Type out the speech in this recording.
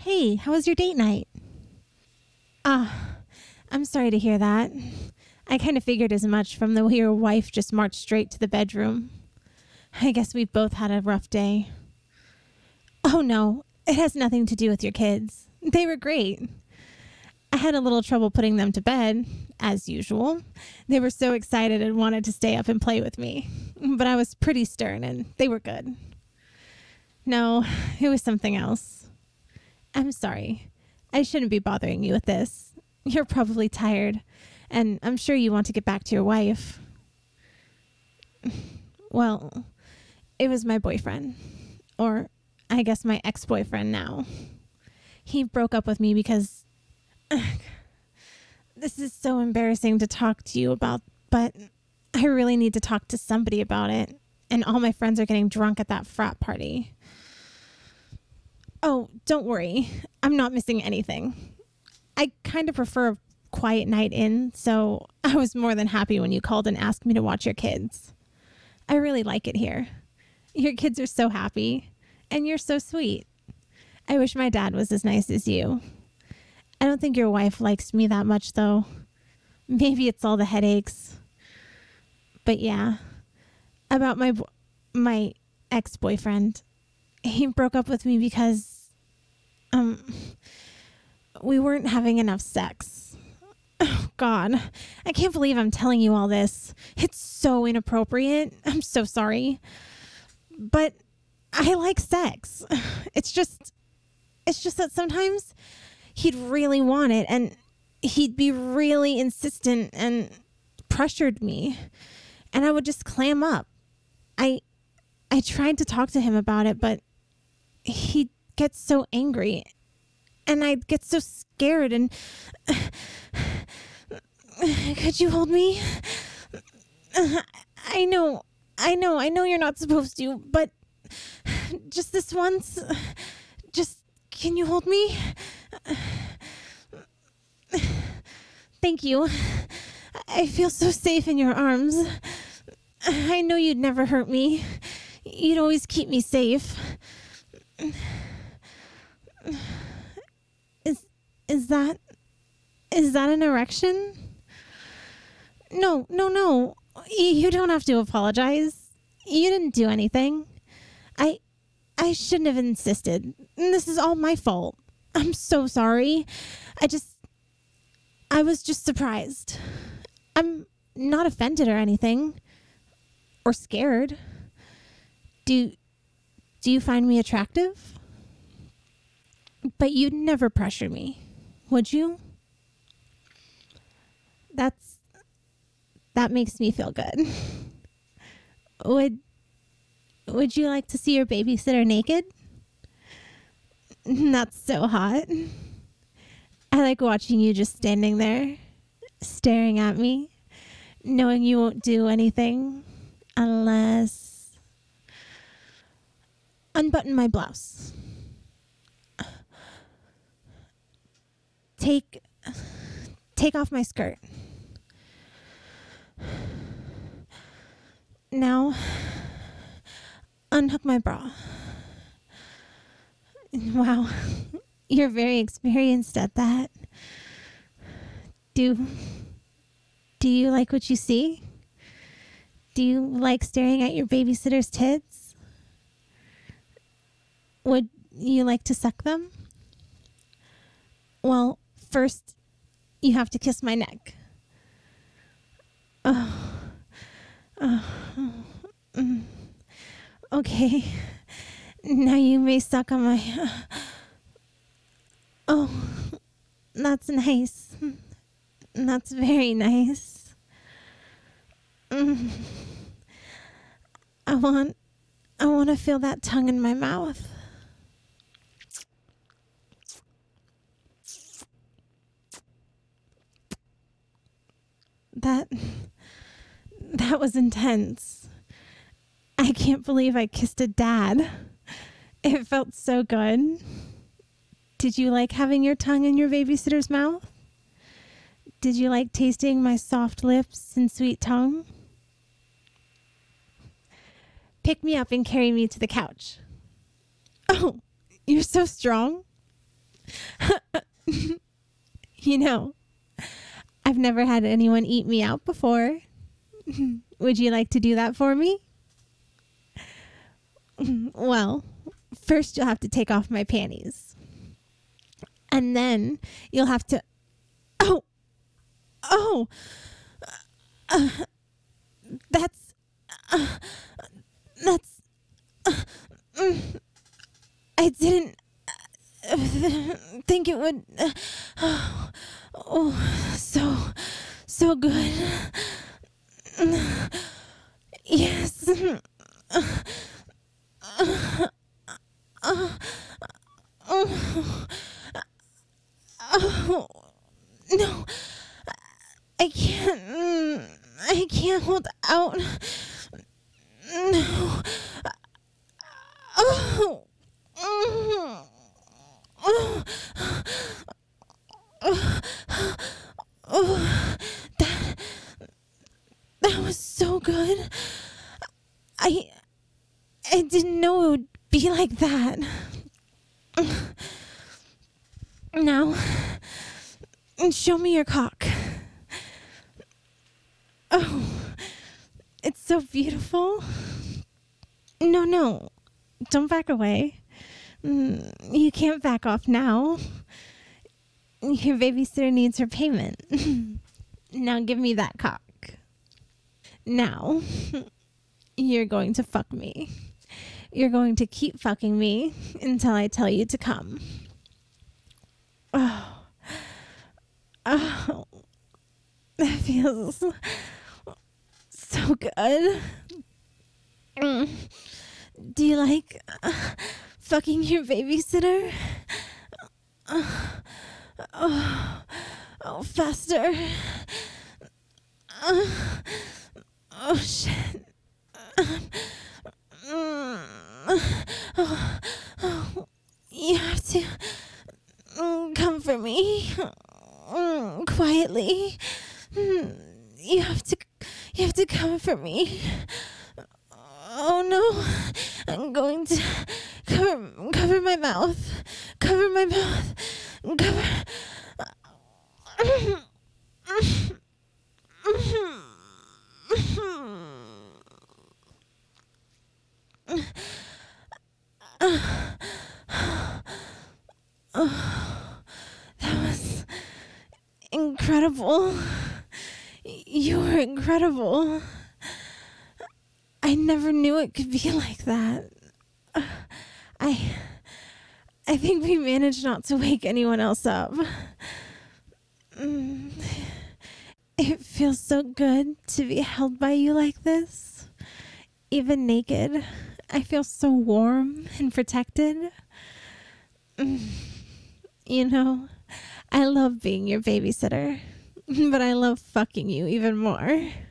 Hey, how was your date night? Ah, I'm sorry to hear that. I kind of figured as much from the way your wife just marched straight to the bedroom. I guess we've both had a rough day. Oh no, it has nothing to do with your kids. They were great. I had a little trouble putting them to bed, as usual. They were so excited and wanted to stay up and play with me. But I was pretty stern and they were good. No, it was something else. I'm sorry. I shouldn't be bothering you with this. You're probably tired, and I'm sure you want to get back to your wife. Well, it was my boyfriend. Or, I guess my ex-boyfriend now. He broke up with me because... This is so embarrassing to talk to you about, but I really need to talk to somebody about it, and all my friends are getting drunk at that frat party. Oh, don't worry. I'm not missing anything. I kind of prefer a quiet night in, so I was more than happy when you called and asked me to watch your kids. I really like it here. Your kids are so happy, and you're so sweet. I wish my dad was as nice as you. I don't think your wife likes me that much, though. Maybe it's all the headaches. But yeah, about my ex-boyfriend. He broke up with me because we weren't having enough sex. Oh, God, I can't believe I'm telling you all this. It's so inappropriate. I'm so sorry. But I like sex. It's just that sometimes he'd really want it and he'd be really insistent and pressured me. And I would just clam up. I tried to talk to him about it, but he'd get so angry. And I'd get so scared and... Could you hold me? I know you're not supposed to, but just this once, just, can you hold me? Thank you. I feel so safe in your arms. I know you'd never hurt me. You'd always keep me safe. Is that an erection? No. You don't have to apologize. You didn't do anything. I shouldn't have insisted. This is all my fault. I'm so sorry. I was just surprised. I'm not offended or anything. Or scared. Do you find me attractive? But you'd never pressure me, would you? That makes me feel good. Would you like to see your babysitter naked? That's so hot. I like watching you just standing there, staring at me, knowing you won't do anything unless... Unbutton my blouse. Take off my skirt. Now, unhook my bra. Wow, you're very experienced at that. Do you like what you see? Do you like staring at your babysitter's tits? Would you like to suck them? Well, first, you have to kiss my neck. Okay. Now you may suck on my... Oh, that's nice. That's very nice. I want to feel that tongue in my mouth. That was intense. I can't believe I kissed a dad. It felt so good. Did you like having your tongue in your babysitter's mouth? Did you like tasting my soft lips and sweet tongue? Pick me up and carry me to the couch. Oh, you're so strong. You know, I've never had anyone eat me out before. Would you like to do that for me? Well, first you'll have to take off my panties. And then you'll have to... Oh! Oh! That's... I didn't think it would... so good. Yes. No. I can't hold out. No. That was so good. I didn't know it would be like that. Now, show me your cock. Oh, it's so beautiful. No, don't back away. You can't back off now. Your babysitter needs her payment. Now give me that cock. Now, you're going to fuck me. You're going to keep fucking me until I tell you to come. Oh, that feels so good. Do you like fucking your babysitter? Oh, faster. Oh, shit. You have to come for me quietly. You have to come for me. Oh no, I'm going to cover my mouth. Cover my mouth. That was incredible. You were incredible. I never knew it could be like that. I think we managed not to wake anyone else up. It feels so good to be held by you like this. Even naked, I feel so warm and protected. You know, I love being your babysitter, but I love fucking you even more.